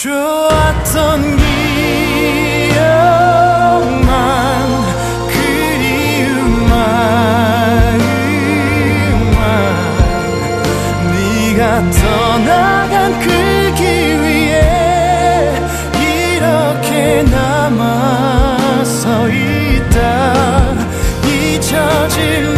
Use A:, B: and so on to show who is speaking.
A: 좋았던 기억만 그리운 마음만 네가 떠나간 그 길 위에 이렇게 남아서 있다 잊혀질